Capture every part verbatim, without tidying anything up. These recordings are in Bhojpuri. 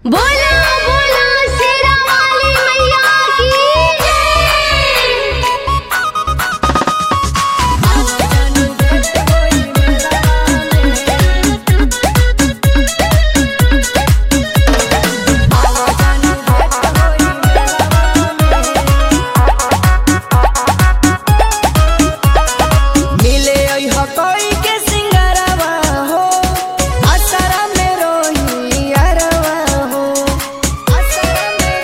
बोला बोला शेरा वाली मैया की मिले कोई के सिंगारवा हो असरा में रोही अरवा हो असरा में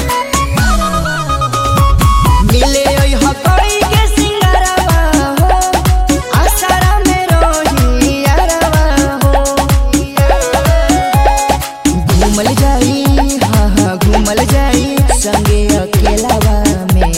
मिले कोई के सिंगारवा हो असरा में रोही अरवा हो घूमल जाई हाँ हाँ घूमल जाई संगे अकेलावा में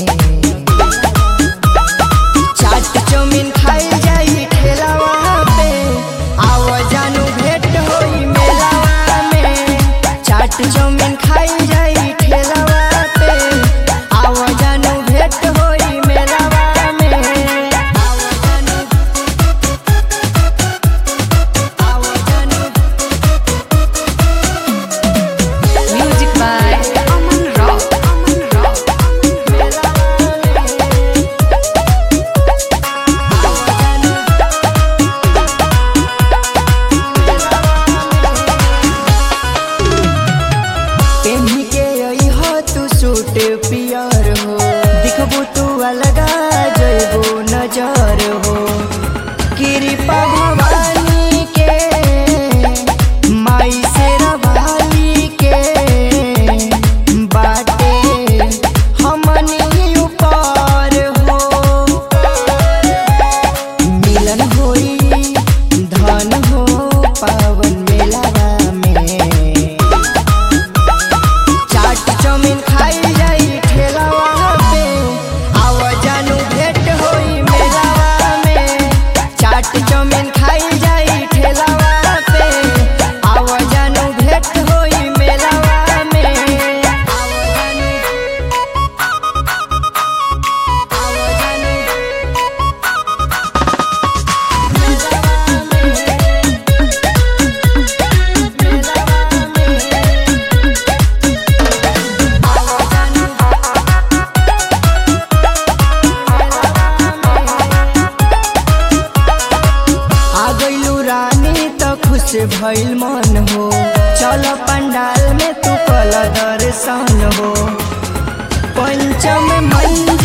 चाट चौमिन खाई जाई ठेलावा पे आव जानू भेंट होई मेलावा में चाट चौमिन खाई जाई ठेलावा पे आव जानू भेंट होई मेलावा में आव जानू आव जानू music by Aman rock Aman rock पेन्ही के आई हो तू सूट पियर हो दिखबू तू अलगा जइबू नजर हो कृपा भवानी के माई से रवाली के बाटे हमनी ऊपर हो मिलन होई धन हो पावन मेलावा में चाट चौमिन खाई जाई ठेलावा पे आव जानू भेंट होई मेलावा में चाट चौमिन खाई जाई ठेलावा पे आव जानू भेंट होई मेलावा में आव जानू आव जानू मेलावा में आ गइलू रानी त खुश भइल मन हो चल पंडाल में तू कल दर्शन हो पंचम मंदिर